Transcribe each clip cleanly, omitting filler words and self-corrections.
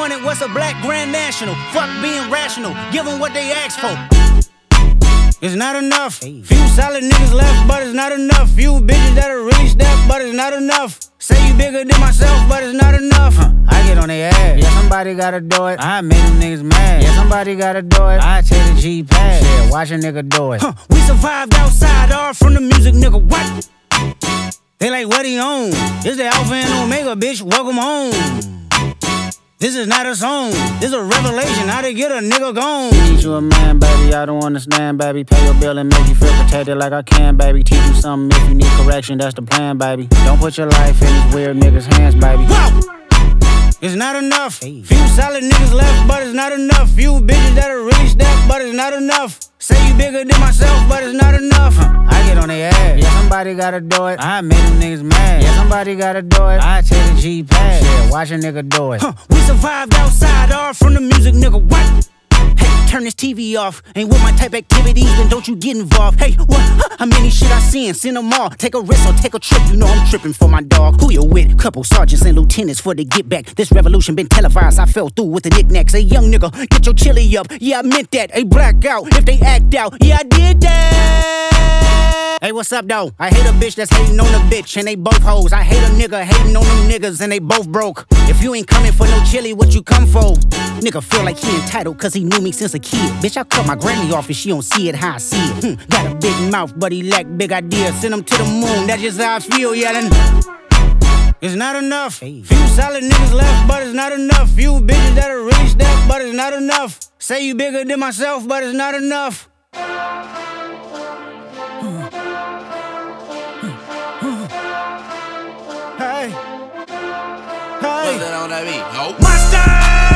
disappointed, what's a black grand national? Fuck being rational, give them what they ask for. It's not enough. Few solid niggas left, but it's not enough. Few bitches that'll really step, but it's not enough. Say you bigger than myself, but it's not enough. I get on their ass. Yeah, somebody gotta do it. I made them niggas mad. Yeah, somebody gotta do it. I take the G pass. Yeah, watch a nigga do it. We survived outside, all from the music, nigga. What? They like, what he on? This the Alpha and Omega, bitch. Welcome home. This is not a song, this a revelation, how to get a nigga gone. Need you a man, baby, I don't understand, baby. Pay your bill and make you feel protected like I can, baby. Teach you something if you need correction, that's the plan, baby. Don't put your life in these weird niggas' hands, baby. Whoa! It's not enough. Few solid niggas left, but it's not enough. Few bitches that'll really step, but it's not enough. Say you bigger than myself, but it's not enough. I get on their ass. Yeah, somebody gotta do it. I made them niggas mad. Yeah, somebody gotta do it. I take the G pass. Yeah, watch a nigga do it. We survived outside, all from the music, nigga. What? Hey, turn this TV off. Ain't with my type activities, then don't you get involved. Hey, what? How many shit I seen? Send them all. Take a risk or take a trip. You know I'm tripping for my dog. Who you with? Couple sergeants and lieutenants for the get back. This revolution been televised. I fell through with the knickknacks. Hey, young nigga, get your chili up. Yeah, I meant that. Hey, black out if they act out. Yeah, I did that. Hey, what's up, though? I hate a bitch that's hating on a bitch, and they both hoes. I hate a nigga hating on them niggas, and they both broke. If you ain't coming for no chili, what you come for? Nigga feel like he entitled, cause he knew me since a kid. Bitch, I cut my granny off if she don't see it how I see it. Got a big mouth, but he lack big ideas. Send him to the moon, that's just how I feel, yelling. It's not enough. Few solid niggas left, but it's not enough. Few bitches that'll really step, but it's not enough. Say you bigger than myself, but it's not enough. Hey, What's that on that beat? Nope. Monster!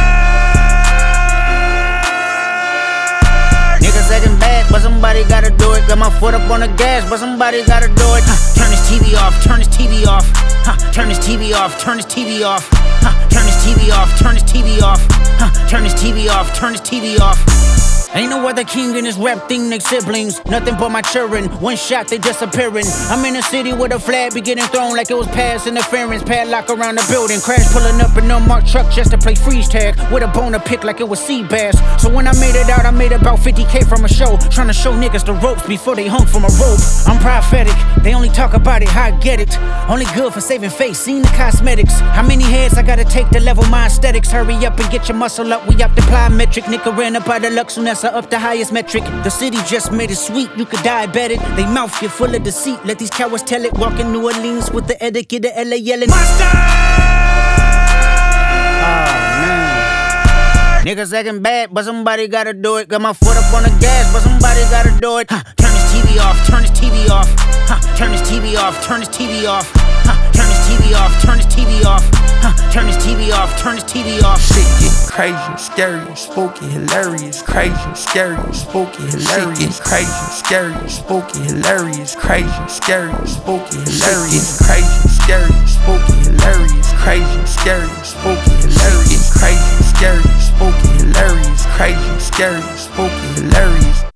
Niggas acting bad, but somebody gotta do it. Got my foot up on the gas, but somebody gotta do it. Turn this TV off, turn this TV off. Turn this TV off, turn this TV off. Turn this TV off, turn this TV off. Turn this TV off, turn this TV off. Ain't no other king in this rap thing, they siblings. Nothing but my children, one shot they disappearing. I'm in a city where the flag be getting thrown like it was past interference. Padlock around the building, crash pulling up an unmarked truck just to play freeze tag. With a bone to pick like it was sea bass. So when I made it out, I made about 50K from a show. Trying to show niggas the ropes before they hung from a rope. I'm prophetic, they only talk about it, how I get it. Only good for saving face, seen the cosmetics. How many heads I gotta take to level my aesthetics? Hurry up and get your muscle up, we up the plyometric. Nigga ran up out of Lux, so that's up the highest metric. The city just made it sweet, you could diabetic. They mouth get full of deceit, let these cowards tell it. Walk in New Orleans with the etiquette of LA yelling Monster! Oh man, niggas acting bad, but somebody gotta do it. Got my foot up on the gas, but somebody gotta do it. Turn this TV off, turn this TV off. Turn this TV off, turn this TV off. Turn this TV off, turn this TV off. Turn this TV off, turn this TV off. Shit get crazy, scary, spooky, hilarious. Crazy, scary, spooky, hilarious. Crazy, scary, spooky, hilarious. Crazy, scary, spooky, hilarious. Crazy, scary, spooky, hilarious. Crazy, scary, spooky, hilarious. Crazy, scary, spooky, hilarious. Crazy, scary, spooky, hilarious.